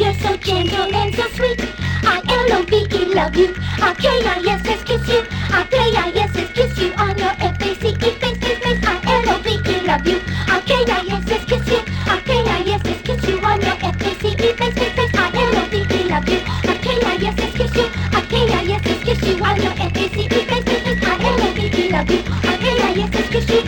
you're so gentle and so sweet. I-L-O-V-E, love you. I-K-I-S-S, kiss you. I-K-I-S-S, kiss you on your F-A-C-E, face, face, face. I-L-O-V-E, love you. I-K-I-S-S, kiss you. I-K-I-S-S, kiss you on your F-A-C-E, face, face, face. I-L-O-V-E, love you. I-K-I-S-S, kiss you. I-K-I-S-S, kiss you on your F-A-C-E, face, face, face. I-L-O-V-E, love you. I-K-I-S-S, kiss you.